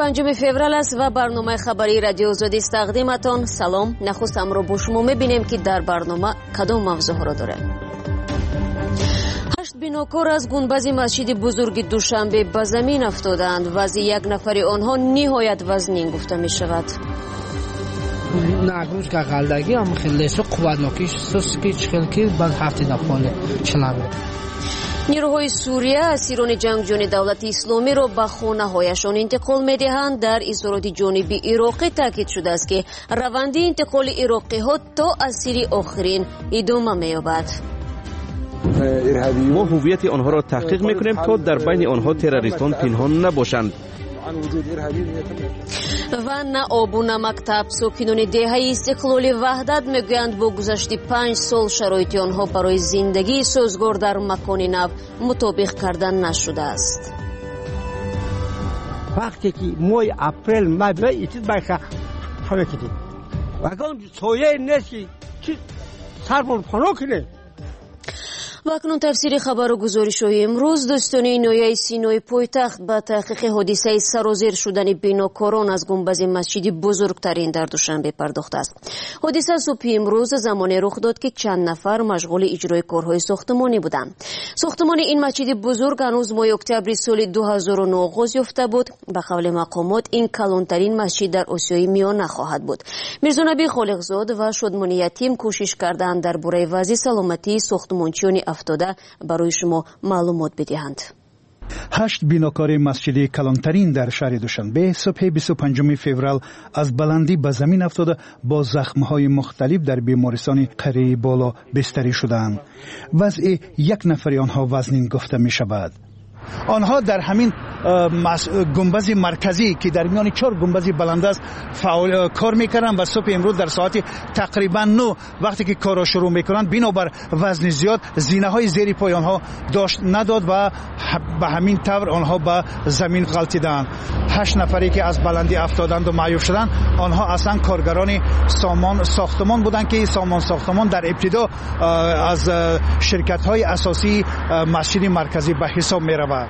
25 فوریه است و برنامه خبری رادیو آزادی است تقدیمتان. سلام. نخست امروز با شما می‌بینیم که در برنامه کدام موضوع را داره. 8 بیناکار از گنبد مسجد بزرگ دوشنبه به زمین افتادند. وضع یک نفر آنها نهایت وزنین گفته می شود. ناگروز که غلدگی هم خیلی قوتناکیش سوسکی چخلکی بعد هفته نپونه چلانه. نیروهای سوریه اسیران جنگجوی دولت اسلامی را به خانه‌هایشان انتقال می‌دهند. در اظهارات جانبی عراقی تاکید شده است که روند انتقال عراقی‌ها تا اسیر آخرین ادامه می‌یابد. ما هویت آنها را تحقیق می‌کنیم تا در بین آنها تروریستان پنهان نباشند. و نه آب و نه مکتب. ساکنان دهه استقلال وحدت میگویند با گذشت 5 سال شرایط آنها برای زندگی سازگار در مکان نو مطابق کردن نشده است. وقتی که ماه اپریل ماه ایتید باشه فهمیدید واقعا سویه نیست که سربون پناه کنه. و اکنون تفسیر خبر و گزارش های امروز. دوستان نایه سینای پایتخت به تحقیق حادثه سرازیر شدن بیناکاران از گنبد مسجد بزرگترین در دوشنبه پرداخته است. حادثه صبح امروز زمانی رخ داد که چند نفر مشغول اجرای کارهای ساختمانی بودند. ساختمان این مسجد بزرگ هنوز ماه اکتبر سال 2009 آغاز یافته بود. به قول مقامات این کلانترین مسجد در آسیای میانه خواهد بود. میرزا نبی خالقزاد و شادمان یتیم کوشش کردند درباره وضع سلامتی ساختمانچیان افتاده برای شما معلومات بدهند. 8 بیناکار مسجد کلانترین در شهر دوشنبه صبح 25 فوریه از بلندی به زمین افتاده با زخم‌های مختلف در بیمارستان قریه بالا بستری شدند. وضع یک نفر آنها وزنین گفته می شود. آنها در همین گنبد مرکزی که در میان 4 گنبد بلند است فعال کار میکنند و صبح امروز در ساعت تقریبا 9 وقتی که کار را شروع میکنند بنابر وزن زیاد زینه های زیر پای آنها داشت نداد و به همین طور آنها به زمین غلطیدند. 8 نفری که از بلندی افتادند و معیوب شدند آنها اصلا کارگران ساختمان بودند که ساختمان در ابتدا از شرکت های اساسی مسجد مرکزی به حساب می رود.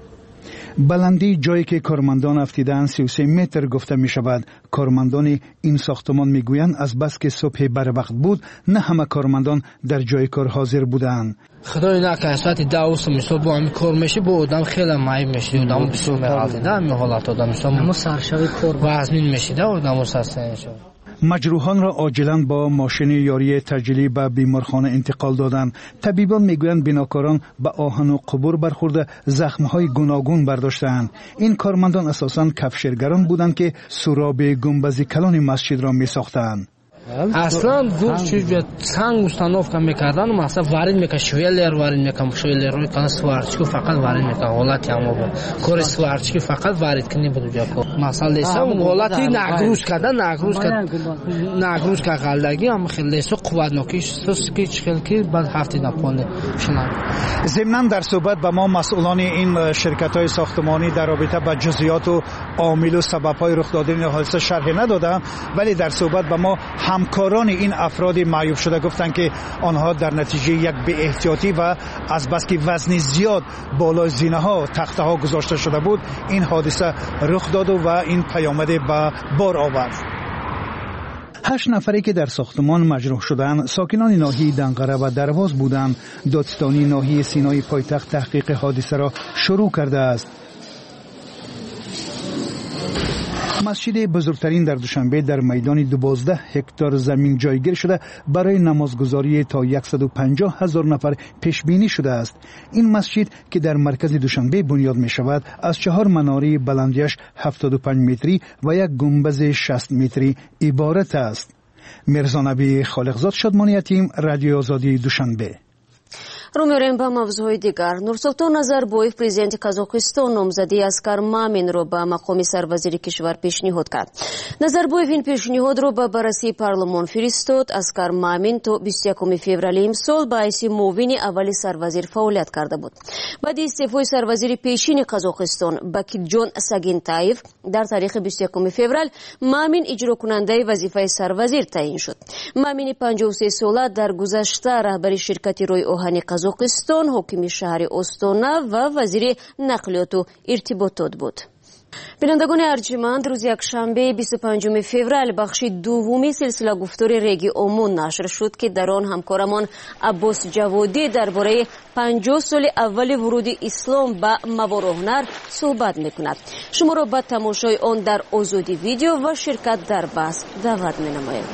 بلندی جایی که کارمندان افتیدند 33 متر گفته می شود. کارمندان این ساختمان می گویند از بس که صبح بر وقت بود نه همه کارمندان در جای کار حاضر بودند. خدای نکنه ساعت 12 صبح با همین کار میشه با آدم خیلی معیوب میشه. آدم بسیار می‌غلطه. همین حالت آدم اما سرشوی کار وزنین میشه. آدم سستن شد. مجروحان را عاجلاً با ماشین یاری تجلی به بیمارخانه انتقال دادند. طبیبان میگویند بیناکاران به آهن و قبور برخورده زخم‌های گوناگون برداشتند. این کارمندان اساساً کفشرگران بودند که سراب گنبد کلان مسجد را میساختند. اصلا گفت چیز سنگ مستنوف میکردن مثلا وارد میکنه شویلر وارد میکنه شویلر روی کنه سوارچ که فقط وارد میکنه حالت اما با کار سوارچ که فقط وارد کنی بود جا مثلا لیسا حالتی ناگروز که غلدگی هم خیلی قوتناکیش سوسکی چخلکی بعد هفته نپونه شلان. ضمناً در صحبت با ما مسئولان این شرکت‌های ساختمانی در رابطه با جزئیات و عامل و سبب‌های رخ دادن حادثه شرح ندادند، ولی در صحبت با ما همکاران این افراد معیوب شده گفتند که آنها در نتیجه یک بی احتیاطی و از بس که وزن زیاد بالای زینه ها تخته ها گذاشته شده بود این حادثه رخ داد و این پیامد به بار آورد. 8 نفری که در ساختمان مجروح شدند ساکنان ناحیه دنقره و درواز بودند. دادستانی ناحیه سینای پایتخت تحقیق حادثه را شروع کرده است. مسجد بزرگترین در دوشنبه در میدان 12 هکتار زمین جایگیر شده برای نمازگزاری تا 150,000 نفر پیش بینی شده است. این مسجد که در مرکز دوشنبه بنیاد می شود از 4 مناره بلندیش 75 متری و یک گنبد 60 متری عبارت است. میرزا نبی خالقزاد شادمان یتیم رادیو آزادی دوشنبه. رو می‌ریم به موضوع دیگر. نورسултон назарбоев президент قزاقستان نامزدی اسکر مامین رو به مقام سروزیر کشور پیشنهاد کرد. назарбоев این پیشنهاد رو به بررسی پارلمان فرستاد. اسکر مامین تا 21 فوریه امسال به حیث معاون اول سروزیر فعالیت کرده بود. بعد استعفای سروزیر پیشین قزاقستان بکیجان ساگینتایف در تاریخ 21 فوریه مامین اجرا کننده وظیفه سروزیر تعیین شد. مامین 53 ساله در گذشته رهبری شرکت روی آهن قزاقستان، حاکم شهر استانا و وزیر نقلیات و ارتباطات بود. بینندگان ارجمند، روز یکشنبه 25 فوریه بخش دومی سلسله گفتار رگی اومون نشر شد که در آن همکارمان عباس جوادی درباره 50 سال اول ورود اسلام به موارد هنر صحبت میکند. شما را به تماشای آن در آزادی ویدیو و شرکت در بحث دعوت مینمایم.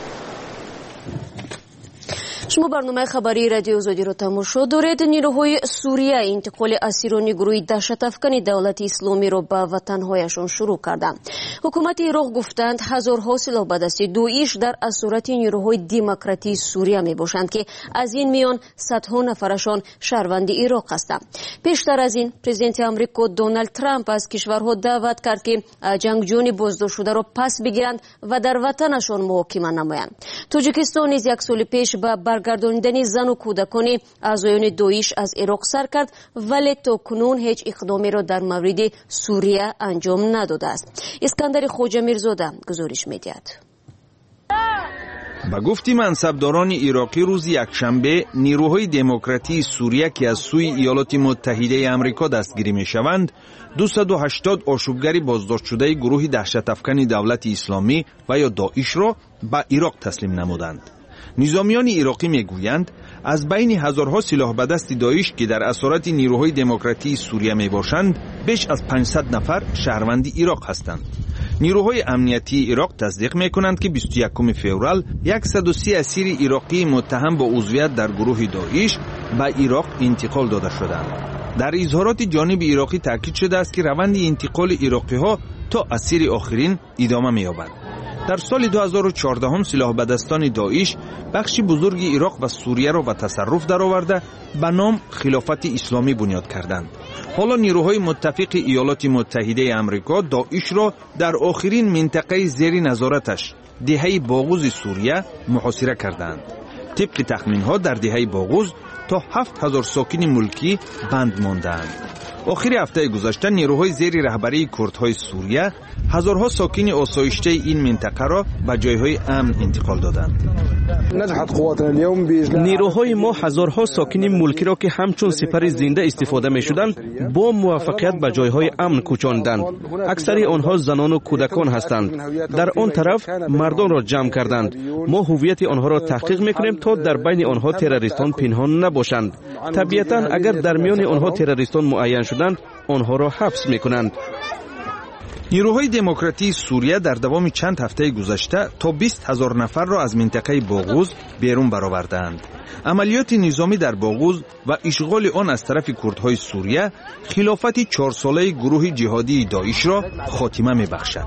شما برنامه خبری رادیو آزادی را تماشا دارید. نیروهای سوریه انتقال اسیران گروه دهشت‌افکن دولت اسلامی را به وطنهایشان شروع کردند. حکومت عراق گفتند هزارها سلاح‌بدست داعش در اسارت نیروهای دموکراتی سوریه میباشند که از این میان صدها نفرشان شهروند عراق هستند. پیشتر از این پرزیدنت آمریکا دونالد ترامپ از کشورها دعوت کرد که جنگجویان بازداشت شده را پس بگیرند و در وطنشان محاکمه نمایند. تاجیکستان نیز یک سال پیش به برگرداندن زن و کودکان اعضایان داعش از عراق سر کرد، ولی تا کنون هیچ اقدامی را در مورد سوریه انجام نداده است. اسکندر خوجه میرزاده گزارش می‌دهد. به گفت منصبداران عراقی روز یکشنبه نیروهای دموکراتی سوریه که از سوی ایالات متحده آمریکا دستگیری می‌شوند 280 آشوبگر بازداشت شده گروه دهشت‌افکن دولت اسلامی و یا داعش را به عراق تسلیم نمودند. نظامیان عراقی میگویند از بین هزارها سلاح به دست داعش که در اسارت نیروهای دموکراتی سوریه میباشند بیش از 500 نفر شهروند عراق هستند. نیروهای امنیتی عراق تصدیق میکنند که 21 فوریه 130 اسیر عراقی متهم با عضویت در گروه داعش به عراق انتقال داده شدند. در اظهارات جانب عراقی تاکید شده است که روند انتقال عراقی ها تا اسیر آخرین ادامه می‌یابد. در سال 2014 هم سلاح بدستان داعش بخشی بزرگ عراق و سوریه را به تصرف درآورده به نام خلافت اسلامی بنیاد کردند. حالا نیروهای متفق ایالات متحده آمریکا داعش را در آخرین منطقه زیر نظارتش دهه باغوز سوریه محاصره کردند. طبق تخمین‌ها در دهه باغوز تا 7000 ساکن ملکی بند ماندند. آخر هفته گذشته نیروهای زیر رهبری کردهای سوریه هزارها ساکن آسایشته این منطقه را به جایهای امن انتقال دادند. نیروهای ما هزارها ساکن ملکی را که همچون سپر زنده استفاده می شدند با موفقیت به جایهای امن کوچاندند. اکثر آنها زنان و کودکان هستند. در آن طرف مردان را جمع کردند. ما هویت آنها را تحقیق میکنیم تا در بین آنها تروریستان پنهان نباشند. طبیعتا اگر در میان آنها تروریستان معین شدند آنها را حبس میکنند. نیروهای دموکراتی سوریه در دوام چند هفته گذشته تا 20,000 نفر را از منطقه باغوز بیرون برآوردند. عملیات نظامی در باغوز و اشغال آن از طرف کردهای سوریه خلافت 4 ساله گروه جهادی داعش را خاتمه می‌بخشد.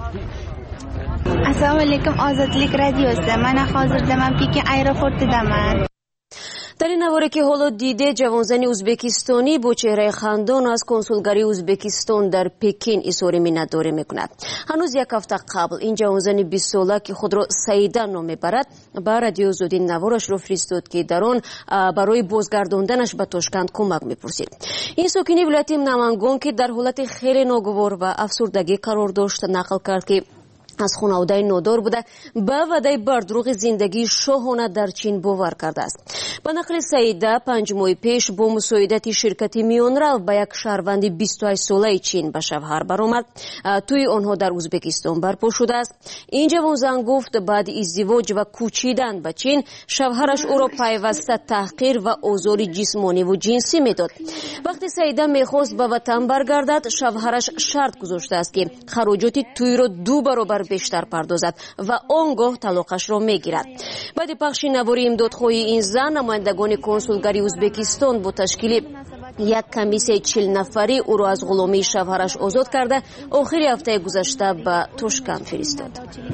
السلام علیکم، آزادلیک رادیو است. من حاضر دمم پیک ایرپورت دمم. در این نواره که حالا دیده جوانزن ازبکستانی با چهره خندان از کنسولگری ازبکستان در پکین اظهار مینت‌داری میکند. هنوز یک هفته قبل این جوانزن 20 ساله که خود را سعیده نام میبرد به رادیو آزادی نوارش را فرستاد که در آن برای بازگرداندنش به تاشکند کمک میپرسید. این ساکن ولایت نمنگان که در حالت خیلی ناگوار و افسردگی قرار داشت نقل کرد که از خانواده نادار بوده به وعده بردروغ زندگی شاهانه در چین باور کرده است. به نقل سعیده 5 ماه پیش با مساعدت شرکت میانرو به یک شهروند 28 ساله چین به شوهر برآمد. توی آنها در ازبکستان برپا شده است. این جوان زن گفت بعد ازدواج و کوچیدن به چین شوهرش او را پیوسته تحقیر و آزار جسمانی و جنسی میداد. وقتی سعیده میخواست به وطن برگردد شوهرش شرط گذاشته است که خراجات توی را 2 برابر بیشتر پردازد و آنگاه طلاقش را میگیرد. بعد پخش نواری امدادخواهی این زن نمایندگان کنسولگری ازبکستان با تشکیل یک کمیسه 40 نفری او را از غلامی شوهرش آزاد کرده آخر هفته گذشته به تاشکند فرستاد.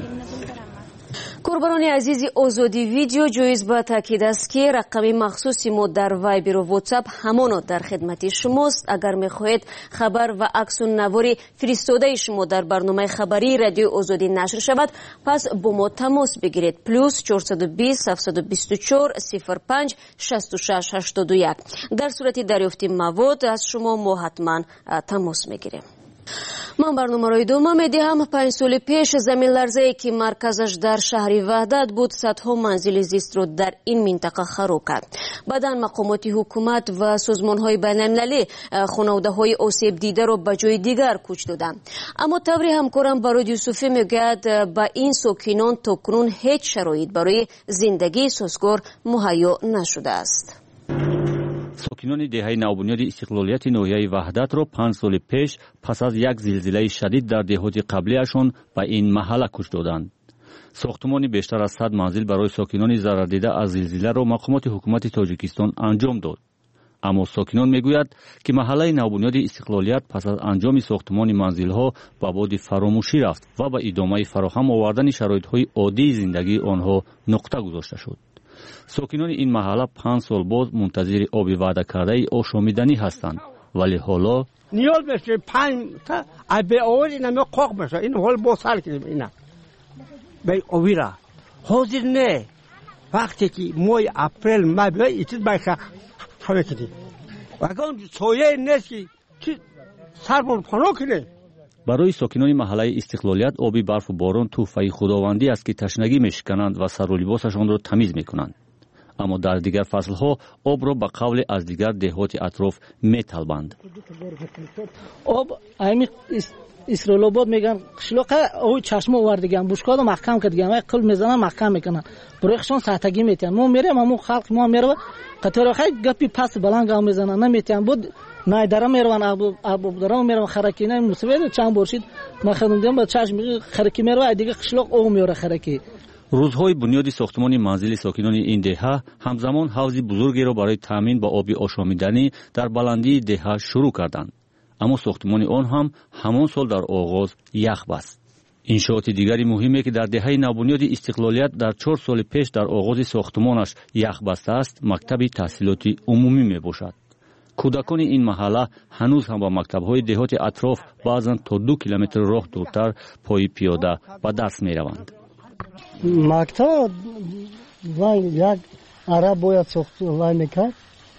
قربانان عزیز آزادی ویدیو جایز به تاکید است که رقم مخصوصی ما در وایبر و واتساپ همانا در خدمت شماست. اگر میخواهید خبر و عکس و نوار فرستاده شما در برنامه خبری رادیو آزادی نشر شود پس با ما تماس بگیرید. +420 724 05 66 81. در صورت دریافت مواد از شما ما حتما تماس میگیریم. ман барномаро идома медиҳам. 5 соли пеш заминларзае ки марказаш дар шаҳри ваҳдат буд садҳо манзили зистро дар ин минтақа хароб кард. баъдан мақомоти ҳукумат ва созмонҳои байналмилалӣ хонаводаҳои осебдидаро ба ҷои дигар кӯч доданд. аммо таври ҳамкорам Барод Юсуфӣ мегӯяд ба ин сокинон то кунун ҳеҷ шароит барои зиндагии созгор муҳайё нашудааст. сокинони деҳаи навбунёди истиқлолияти ноҳияи ваҳдатро 5 соли пеш пас аз як зилзилаи шадид дар деҳоти қаблияшон ба ин маҳалла кӯч доданд. сохтмони бештар аз 100 манзил барои сокинони зарардида аз зилзиларо мақомоти ҳукумати тоҷикистон анҷом дод. аммо сокинон мегӯяд ки маҳаллаи навбунёди истиқлолият пас аз анҷоми сохтмони манзилҳо ба боди фаромӯшӣ рафт ва ба идомаи фароҳам овардани шароитҳои оддии зиндагии онҳо нуқта гузошта шуд. сокинони ин маҳалла 5 сол боз мунтазири оби ваъдакардаи ошомиданӣ ҳастанд, вале ҳоло نیاز بشه 5 تا به اول اینا می قاق بشه این حال با سال کنیم اینا به اویرا حاضر نه وقتی که ماه اپریل ماه به ایت باشه خبر کنیم واقعا سایه نیست که سربون پناه کنه. барои сокинони маҳаллаи истиқлолият оби барфу борон тӯҳфаи худовандӣ аст ки ташнагӣ мешикананд ва сару либосашонро тамиз мекунанд. аммо дар дигар фаслҳо обро ба қавле аз дигар деҳоти атроф металбанд. об айми исролобод меган қишлоқа ои чашма овардиган бушкода маҳкам кардиган ва қил мезанан маҳкам мекунанд бурохшон сатагӣ метиҳанд. мо мерем аммо халқ мо мерава қаторахай гапи паст баланд гам мезананд наметиҳанд буд найдара мераванд абобдара мераванд хараки на мусавед чанд боршид махадумдем ба чашм хараки мерава дига қишлоқ ов меора хараки. рӯзҳои бунёди сохтмони манзили сокинони ин деҳа ҳамзамон ҳавзи бузургеро барои таъмин ба оби ошомиданӣ дар баландии деҳа шурӯъ карданд. аммо сохтмони он ҳам ҳамон сол дар оғоз ях баст. иншооти дигари муҳиме ки дар деҳаи навбунёди истиқлолият дар 4 соли пеш дар оғози сохтмонаш ях бастааст мактаби таҳсилоти умумӣ мебошад. кӯдакони ин маҳалла ҳанӯз ҳам ба мактабҳои деҳоти атроф баъзан то 2 километр роҳ дуртар пои пиёда ба дарс мераванд. мактаб вай як араб бояд сохт вай мекард.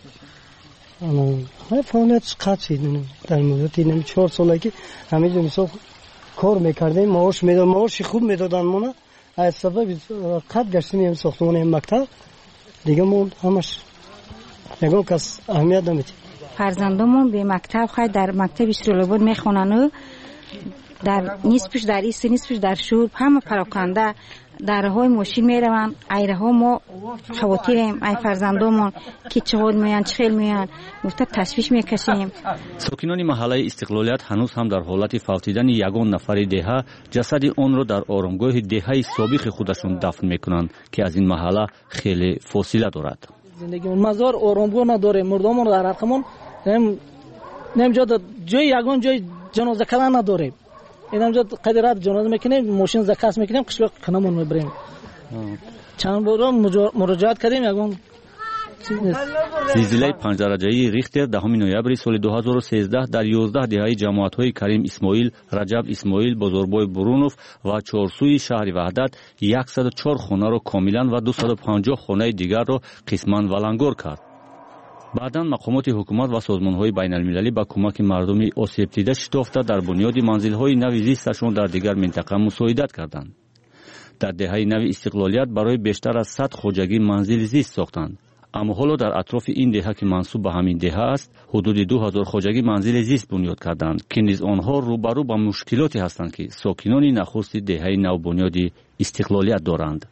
фаъолият қачид дар муддати 4 соле ки ҳамиҷо мисол кор мекардем маоши хуб медоданд мона аз сабаби қат гаштани ин сохтмони мактаб дига мо ҳамаш ягон кас аҳамият намедиҳем. фарзандомон бе мактаб хай дар мактаби исролобод мехонанд дар нисфиш дар ист нисфиш дар шӯрб ҳама пароканда дарҳои мошин мераванд. айраҳо мо хавотирем ай фарзандомон ки чӣ ҳол меоянд чӣ хел меоянд гуфта ташвиш мекашем. сокинони маҳаллаи истиқлолият ҳанӯз ҳам дар ҳолати фавтидани ягон нафари деҳа ҷасади онро дар оромгоҳи деҳаи собиқи худашон дафн мекунанд ки аз ин маҳалла хеле фосила дорад. зиндагимон мазор оромгоҳ надорем. мурдомон дар арқамон немҷода ҷои ягон ҷои ҷаноза кардан надорем. اینجا قدرت جنازه میکنیم ماشین زکاس میکنیم قشلق خنمون میبریم. چند بار مراجعات کردیم یگون зилзилаи 5 дараҷаи рихтер 10 ноябри соли 2013 дар 11 деҳаи ҷамоатҳои Карим Исмоил, Раҷаб Исмоил, Бозорбой Бурунов ва чорсуи шаҳри Ваҳдат 104 хонаро комилан ва 250 хонаи дигарро қисман валангор кард. баъдан мақомоти ҳукумат ва созмонҳои байналмилалӣ ба кӯмаки мардуми осебдида шитофта дар бунёди манзилҳои нави зисташон дар дигар минтақа мусоидат карданд. дар деҳаи нави истиқлолият барои бештар аз 100 хоҷагӣ манзили зист сохтанд. аммо ҳоло дар атрофи ин деҳа ки мансуб ба ҳамин деҳа аст ҳудуди 2000 хоҷагӣ манзили зист бунёд карданд ки низ онҳо рӯбарӯ ба мушкилоте ҳастанд ки сокинони нахусти деҳаи навбунёди истиқлолият доранд.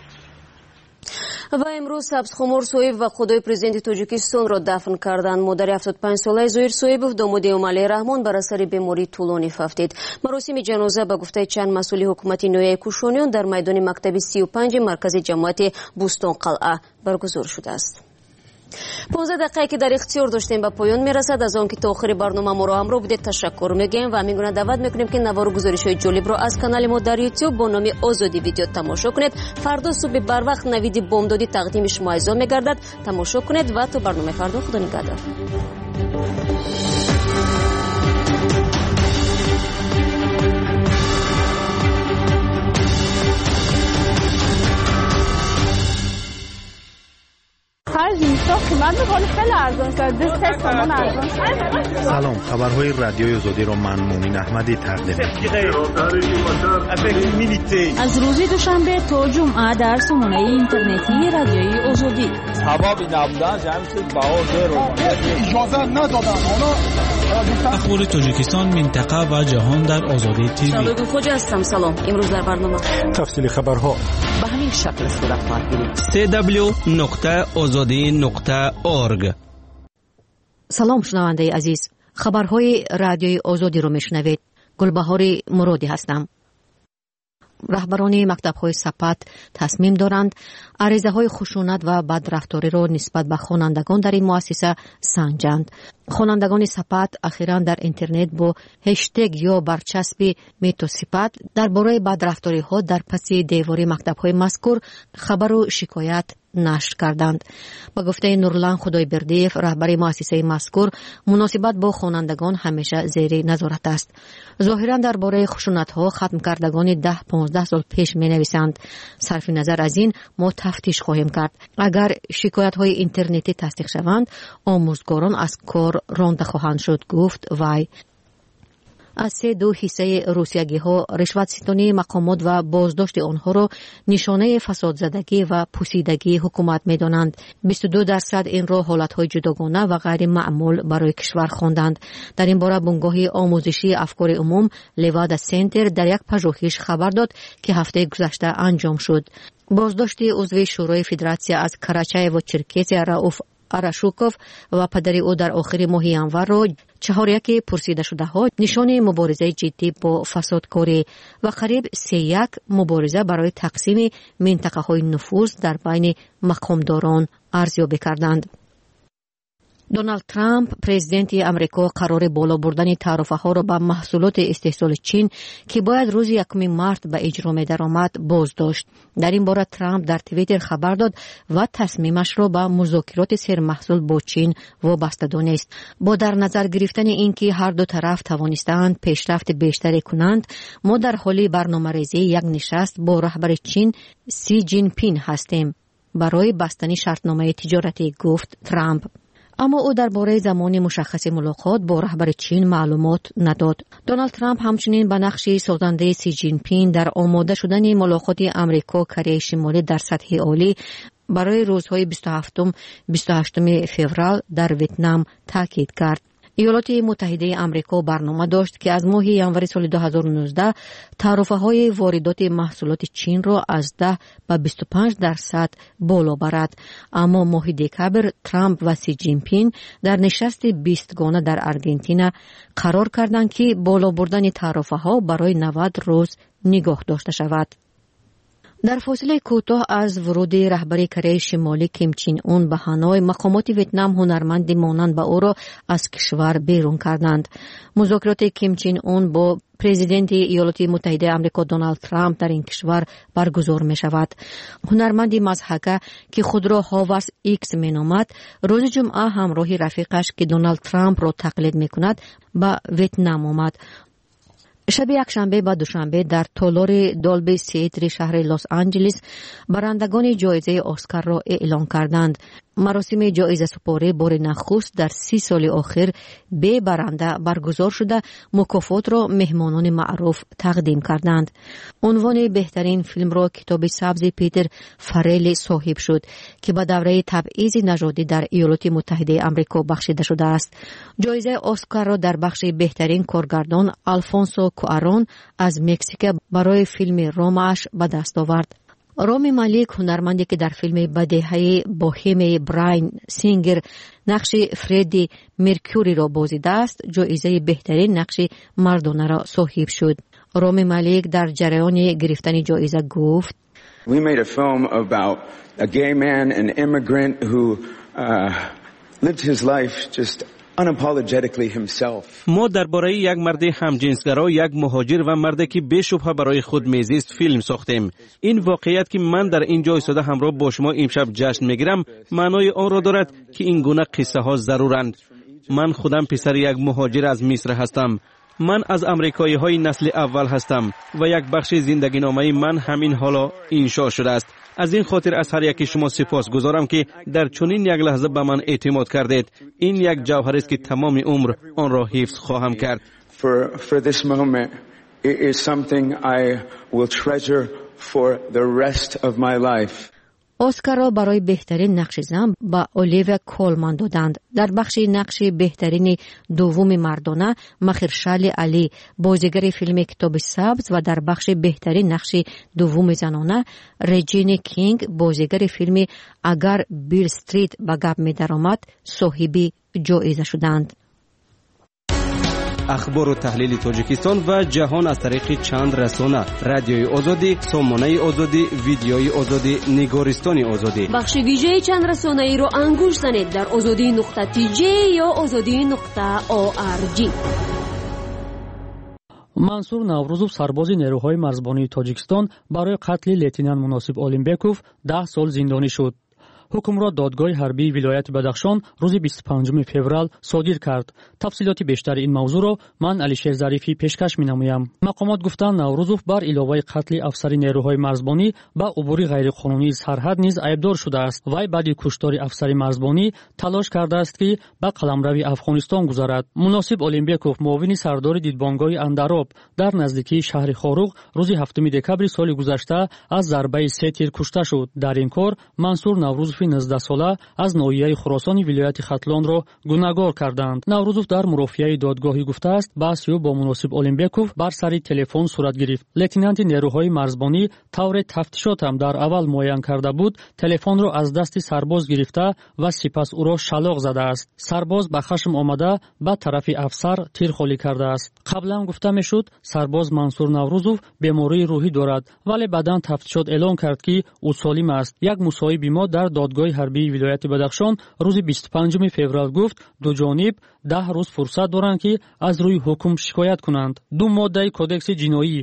و امروز سبزخمر صاحب و خدای پرزیدنت تاجیکستان را دفن کردند. مادر 75 ساله زهیر صاحب داماد امالی رحمان بر اثر بیماری طولانی فوتید. مراسم جنازه به گفته چند مسئول حکومت نویای کوشانیان در میدان مکتب 35 مرکز جماعت بوستان قلعه برگزار شده است. 15 دقیقه که در اختیار داشتیم به پایان میرسد. از آن که تا آخر برنامه ما را همراه بودید تشکر میگیم و میگویم دعوت میکنیم که نوار و گزارش‌های جالب را از کانال ما در یوتیوب با نام آزادی ویدیو تماشا کنید. فردا صبح بر وقت نوید بامدادی تقدیم شما اجرا میگردد. تماشا کنید و تا برنامه فردا خدا نگهدار. هر میکنه خیلی ارزان شد. 23 تومان ارزان شد. سلام، خبرهای رادیوی آزادی را من مومن احمدی تقدیم از روز دوشنبه تا جمعه در سامانه اینترنتی رادیوی آزادی. هوا نبودن جمعیت بهار اجازه ندادن. اخبار تاجیکستان، منطقه و جهان در آزادی تیوی. شباب خوش هستم. سلام. امروز در برنامه تفصیل خبرها به همین شکل صورت خواهد گرفت. www.azadi.org. سلام شنونده عزیز، خبرهای رادیوی آزادی رو میشنوید. گلبهار مرادی هستم. رهبران مکتب‌های سپت تصمیم دارند عریضه‌های خشونت و بدرفتاری را نسبت به خوانندگان در این مؤسسه سنجند. خوانندگان سپت اخیراً در اینترنت با هشتگ یا برچسب میتو سپت درباره بدرفتاری‌ها در پس دیوار مکتب‌های مذکور خبر و شکایت نشر کردند. با گفته نورلان خدایبردیف، رهبر مؤسسه مذکور، مناسبت با خوانندگان همیشه زیر نظارت است. ظاهراً درباره خشونت‌ها ختم کردگان 10-15 سال پیش می‌نویسند. صرف نظر از این ما تفتیش خواهیم کرد. اگر شکایت‌های اینترنتی تصدیق شوند، آموزگاران از کار رانده خواهند شد، گفت وی. از 3 حصه روسیگی‌ها، رشوت ستانی مقامات و بازداشت آنها را نشانه فسادزدگی و پوسیدگی حکومت می‌دانند. 22% این را حالت‌های جداگانه و غیر معمول برای کشور خواندند. در این باره بنگاه آموزشی افکار عموم لیوادا سنتر در یک پژوهش خبر داد که هفته گذشته انجام شد. بازداشت عضو شورای فدراسیون از کراچای و چرکسی رئوف آراشوکوف و پدر او در آخر ماه ینور را 4 پرسیده شده ها نشانه مبارزه جدی با فسادکاری و قریب 3 مبارزه برای تقسیم منطقه های نفوذ در بین مقامداران ارزیابی کردند. دونالد ترامپ پرزیدنت امریکا قرار بالا بردن تعرفه‌ها را به محصولات استحصال چین که باید روز 1 مارس به اجرا می‌درآمد باز داشت. در این باره ترامپ در توییتر خبر داد و تصمیمش را به مذاکرات سرمحصول با چین وابسته دانست. با در نظر گرفتن اینکه هر دو طرف توانستند پیشرفت بیشتری کنند، ما در حال برنامه‌ریزی یک نشست با رهبر چین سی جین پین هستیم برای بستن شرطنامه تجارتی، گفت ترامپ. اما او درباره زمان مشخص ملاقات با رهبر چین معلومات نداد. دونالد ترامپ همچنین به نقش سازنده سی جین پین در آماده شدن ملاقات امریکا کره شمالی در سطح عالی برای روزهای 27-28 فوریه در ویتنام تاکید کرد. ایالات متحده آمریکا برنامه داشت که از ماه ژانویه سال 2019 تعرفه‌های واردات محصولات چین را از 10 به 25% بالا برد. اما ماه دکبر ترامپ و سی جین پین در نشست 20 گانه در آرژانتین قرار کردند که بالا بردن تعرفه‌ها برای 90 روز نگاه داشته شود. در فاصله کوتاه از ورود رهبر کره شمالی کیم چین اون به هانوی، مقامات ویتنام هنرمندی مانند به او را از کشور بیرون کردند. مذاکرات کیم چین اون با پرزیدنت ایالات متحده آمریکا دونالد ترامپ در این کشور برگزار می شود. هنرمندی مضحکه که خود را هاورس ایکس می نامد، روز جمعه همراه رفیقش که دونالد ترامپ را تقلید می کند به ویتنام آمد. شب یکشنبه و دوشنبه در تالار دالبی سیتر شهر لس آنجلس برندگان جایزه اسکار را اعلام کردند. مراسم جایزه سپاری بار نخست در 30 سال آخر به برنده برگزار شده مکافات را مهمانان معروف تقدیم کردند. عنوان بهترین فیلم را کتاب سبز پیتر فریل صاحب شد که به دوره تبعیض نژادی در ایالات متحده آمریکا بخشیده شده است. جایزه اسکار را در بخش بهترین کارگردان آلفونسو کوارون از مکزیک برای فیلم رومش به دست آورد. رامی مالیک، هنرمندی که در فیلم بدیهی بوهیم براین سینگر نقش فردی مرکوری را بازیده است، جایزه بهترین نقش مردانه را صاحب شد. رامی مالیک در جریان گرفتن جایزه گفت: We made a film about a gay man, an immigrant who lived his life just unapologetically himself. ما درباره یک مرد همجنسگرا، یک مهاجر و مردی که بی‌شبهه برای خود میزیست فیلم ساختیم. این واقعیت که من در اینجا ایستاده همراه با شما امشب جشن میگیرم معنای آن را دارد که این گونه قصه ها ضرورند. من خودم پسر یک مهاجر از مصر هستم. من از امریکایی های نسل اول هستم و یک بخش زندگی نامه من همین حالا انشا شده است. از این خاطر از هر یکی شما سپاسگزارم که در چنین یک لحظه به من اعتماد کردید. این یک جوهر است که تمام عمر آن را حفظ خواهم کرد. For this moment, it is something I will treasure for the rest of my life. اسکار را برای بهترین نقش زن به اولیویا کولمان دادند. در بخش نقش بهترین دوم مردانه مهرشال علی بازیگر فیلم کتاب سبز و در بخش بهترین نقش دوم زنانه رجینا کینگ بازیگر فیلم اگر بیل استریت به گپ می درآمد صاحب جایزه شدند. اخبار و تحلیل تاجیکستان و جهان از طریق چند رسانه: رادیوی آزادی، سامانه آزادی، ویدیوی آزادی، نگارستان آزادی. بخش ویژه چند رسانه ای رو انگوش زنید در azadi.tj یا azadi.org. منصور نوروزов سرباز نیروهای مرزبانی تاجیکستان برای قتل لتینان مناسب اولمبیکوف 10 سال زندانی شد. حکم را دادگاه حربی ولایت بدخشان روز 25 فوریه صادر کرد. تفصیلات بیشتر این موضوع را من علیشیر ظریفی پیشکش می‌نمایم. مقامات گفتند نوروزов بر علاوه قتل افسر نیروهای مرزبانی با عبور غیرقانونی سرحد نیز عیبدار شده است. وی بعد کشتار افسر مرزبانی تلاش کرده است که به قلمروی افغانستان گذرد. مناسب اولمبیکوف معاون سردار دیدبانگاه اندراب در نزدیکی شهر خاروق روز 7 دکبر سال گذشته از ضربه 3 تیر کشته شد. در این کار منصور نوروزов 19 ساله از ناحیه خراسان ولایت ختلان را گناهکار کردند. نوروزов در مرافعه دادگاهی گفته است بحث با مناسب اولمبیکوف بر سر تلفن صورت گرفت. لتینانت نیروهای مرزبانی طور تفتیشات هم در اول معاین کرده بود تلفن را از دست سرباز گرفته و سپس او را شلاق زده است. سرباز به خشم آمده به طرف افسر تیر خالی کرده است. قبلا گفته میشد سرباز منصور نوروزов بیماری روحی دارد ولی بعداً تفتیشات اعلام کرد که او سالم است. یک مصاحب ما در دادگاه حربی ولایت بدخشان روز 25 فوریه گفت دو جانب 10 روز فرصت دارند که از روی حکم شکایت کنند. دو ماده کدکس جنایی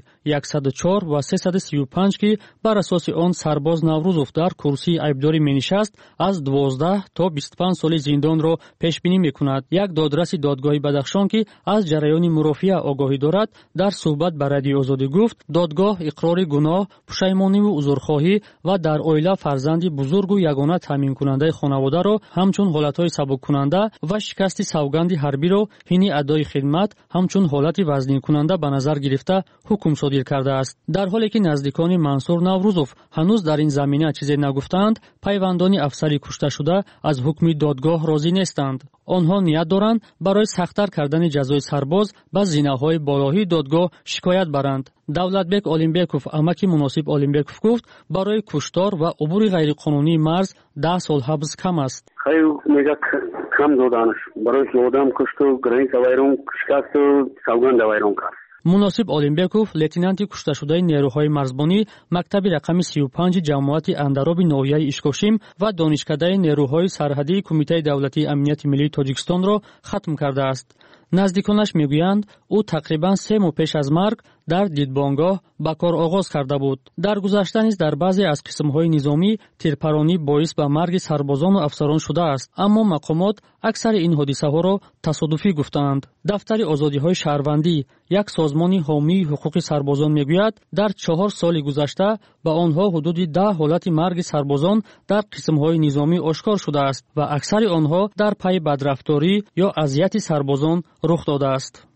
104 و 335 که بر اساس آن سرباز نوروزов در کرسی عیبداری مینشست از 12 تا 25 سال زندان را پیش بینی میکند. یک دادرس دادگاه بدخشان که از جریان مرافعه آگاهی دارد در صحبت با رادیو آزادی گفت دادگاه اقرار گناه، پشیمانی و عذرخواهی و در اویلا فرزندی بزرگ و یگانه تامین کننده خانواده را همچون حالتهای سبک کننده و شکست سوگند حربی را حین ادای خدمت همچون حالت وزنی کننده به نظر گرفته حکم صادر کرده است. در حالی که نزدیکان منصور نوروزов هنوز در این زمینه چیزی نگفتند، پیوندان افسری کشته شده از حکم دادگاه راضی نیستند. آنها نیت دارند برای سخت‌تر کردن جزای سرباز به زینه‌های بالایی دادگاه شکایت برند. دولتبек اولمبیکوف امکی مناسب اولمبیکوف گفت برای کشتار و عبور غیرقانونی مرز 10 سال حبس کم است. خیلی میگه کم دادنش برای آدم کشت و گرینگ وایرون شکست و سوگند وایرون کرد. مناسب اولمبیکوف لتینانت کشته شده نیروهای مرزبانی مکتب رقم 35 جماعت اندراب ناحیه اشکاشیم و دانشکده نیروهای سرحدی کمیته دولتی امنیت ملی تاجیکستان را ختم کرده است. نزدیکانش میگویند او تقریبا 3 ماه پیش از مرگ در دیدبانگاه به کار آغاز کرده بود. در گذشته نیز در بعضی از قسم‌های نظامی تیرپرانی باعث به مرگ سربازان و افسران شده است، اما مقامات اکثر این حادثه‌ها را تصادفی گفتند. دفتر آزادی‌های شهروندی، یک سازمان حامی حقوق سربازان میگوید در 4 سال گذشته به آنها حدود 10 حالت مرگ سربازان در قسم‌های نظامی آشکار شده است و اکثر آنها در پی بدرفتاری یا اذیت سربازان رخ داده است.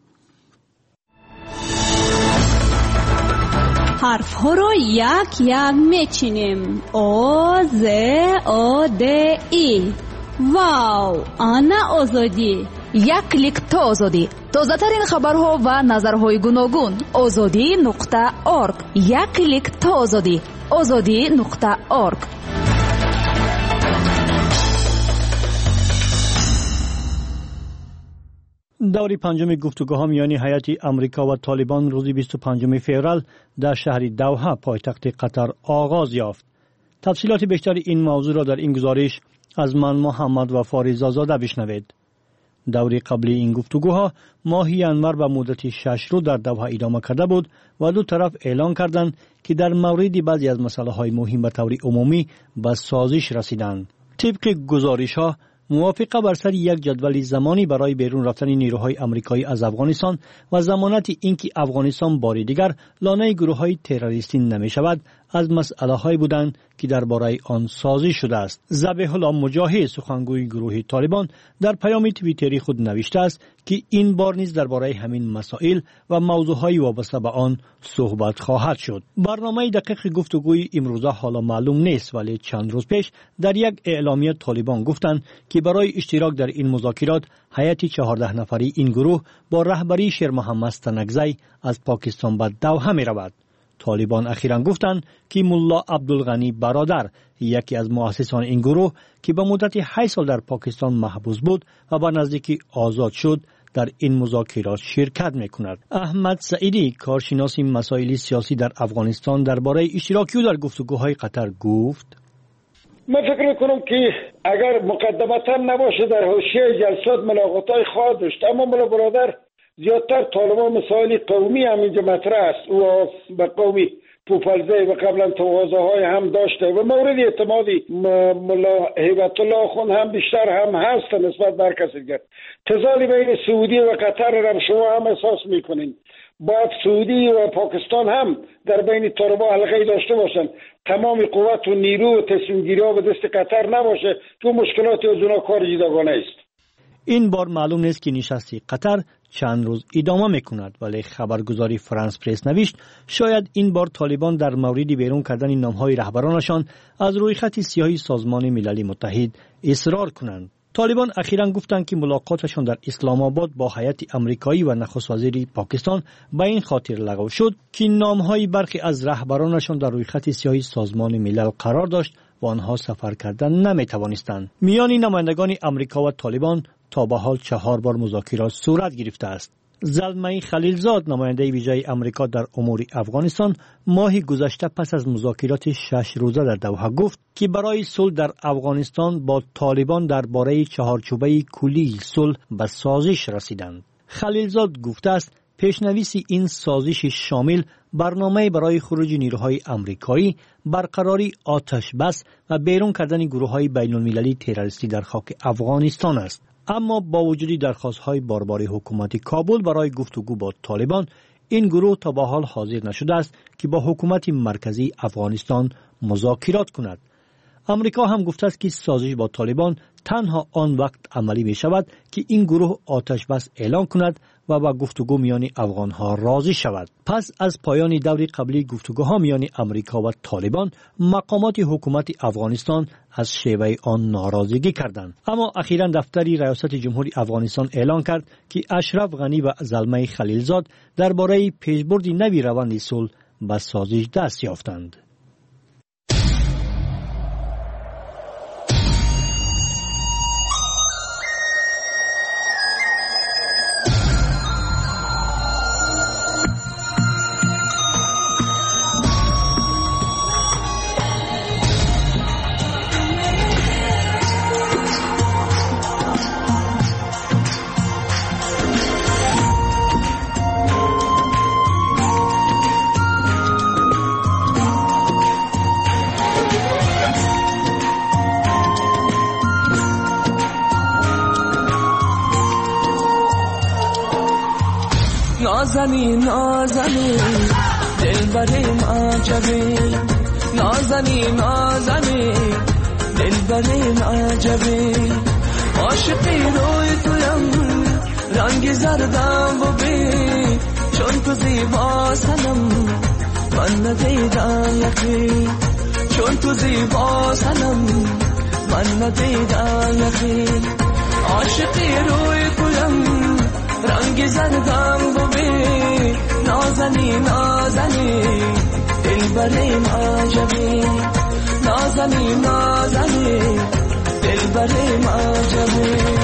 حرف ها رو یک یک میچینیم. آ ز آ د ای. واو، آنا آزادی. یک کلیک تا آزادی. تازه ترین خبرها و نظرهای گوناگون. azadi.org. یک کلیک تا آزادی. azadi.org. دوری پنجم گفتگوها میان هیئت امریکا و طالبان روز 25 فوریه در شهر دوحه پایتخت قطر آغاز یافت. تفصیلات بیشتر این موضوع را در این گزارش از من محمد و فاریز آزاده بشنوید. دوری قبلی این گفتگوها ماه ینور به مدت 6 روز در دوحه ادامه کرده بود و دو طرف اعلان کردند که در مورد بعضی از مسائل مهم به طور عمومی به سازش رسیدند. طبق گزارش‌ها موافقه بر سر یک جدول زمانی برای بیرون رفتن نیروهای آمریکایی از افغانستان و ضمانت اینکه افغانستان بار دیگر لانه گروه‌های تروریستی نمی شود از مسئله‌هایی بودند که درباره آن سازی شده است. ذبیح الله مجاهد سخنگوی گروه طالبان در پیام توییتری خود نوشته است که این بار نیز درباره همین مسائل و موضوعهای وابسته به آن صحبت خواهد شد. برنامه دقیق گفتگوی امروزه حالا معلوم نیست، ولی چند روز پیش در یک اعلامیه طالبان گفتند که برای اشتراک در این مذاکرات هیئت 14 نفری این گروه با رهبری شیر محمد تنگزی از پاکستان به دوحه می رود. طالبان اخیراً گفتند که ملا عبدالغنی برادر، یکی از مؤسسان این گروه که به مدت 8 سال در پاکستان محبوس بود و به نزدیکی آزاد شد، در این مذاکرات شرکت می‌کند. احمد سعیدی، کارشناس مسائل سیاسی در افغانستان، درباره اشتراک او در گفتگوهای قطر گفت: من فکر میکنم که اگر مقدمتا نباشه در حاشیه جلسات ملاقات‌های خواهد داشت، اما مولا برادر زیادتر طالبان مسائل قومی هم اینجا مطرح است. او به قومی پوپلزه و قبلا تواضع‌های هم داشته و مورد اعتمادی مولا هیبت الله خون هم بیشتر هم هست نسبت بر کسی دیگر. تضادی بین سعودی و قطر را شما هم احساس میکنین. باید سعودی و پاکستان هم در بین طالبان حلقه‌ای داشته باشند. تمام قوت و نیرو و تصمیم گیری‌ها به دست قطر نباشه، چون مشکلات از اونها کار جداگانه است. این بار معلوم نیست که نشست قطر چند روز ادامه میکند، ولی خبرگزاری فرانس پرس نوشت شاید این بار طالبان در مورد بیرون کردن نامهای رهبرانشان از روی خط سیاهی سازمان ملل متحد اصرار کنند. طالبان اخیراً گفتند که ملاقاتشان در اسلام آباد با هیئت آمریکایی و نخست وزیر پاکستان به این خاطر لغو شد که نامهای برخی از رهبرانشان در روی خط سیاهی سازمان ملل قرار داشت و آنها سفر کردن نمیتوانستند. میان نمایندگان آمریکا و طالبان تا به حال 4 بار مذاکرات صورت گرفته است. زلمه خلیلزاد، نماینده ویژه آمریکا در امور افغانستان، ماه گذشته پس از مذاکرات 6 روزه در دوحه گفت که برای صلح در افغانستان با طالبان درباره چهارچوبه کلی صلح به سازش رسیدند. خلیلزاد گفته است پیشنویس این سازش شامل برنامه برای خروج نیروهای آمریکایی، برقراری آتش بس و بیرون کردن گروه‌های بین‌المللی تروریستی در خاک افغانستان است. اما با وجود درخواست‌های باربار حکومت کابل برای گفتگو با طالبان، این گروه تا به حال حاضر نشده است که با حکومت مرکزی افغانستان مذاکرات کند. امریکا هم گفته است که سازش با طالبان تنها آن وقت عملی می شود که این گروه آتش بس اعلان کند و با گفتگو میان افغانها راضی شود. پس از پایان دور قبلی گفتگوها میان امریکا و طالبان، مقامات حکومت افغانستان از شیوه آن ناراضگی کردند. اما اخیراً دفتری ریاست جمهوری افغانستان اعلان کرد که اشرف غنی و زلمه خلیلزاد درباره پیشبرد نوی روند صلح به سازش دست یافتند. نازنی نازنی دلبریم عجبی، نازنی نازنی دلبریم عجبی، عاشقی روی تویم رنگ زردم و بی، چون تو زیبا سنم من ندیدم یکی، چون تو زیبا سنم من ندیدم یکی، عاشقی روی تویم رنگ زردم و بی، نازنی نازنی دلبریم عجبی، نازنی نازنی دلبریم عجبی.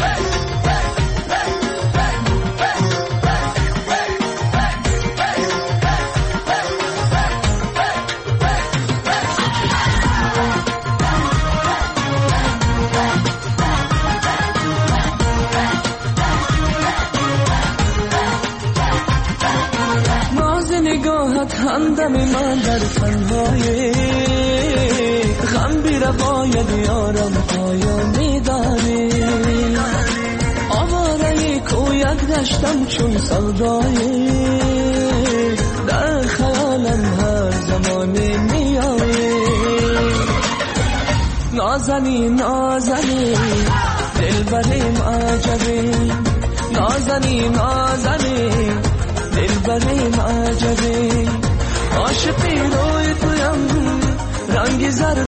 همدم من در تنهایی غم بی رباید یارم پایانی داری، آواره کویک داشتم چون سودایی، در خیالم هر زمانه میایه نازنی نازنی دلبریم عجبه نازنی نازنی دلبریم عجبه عاشقی روی تویم رنگ زرد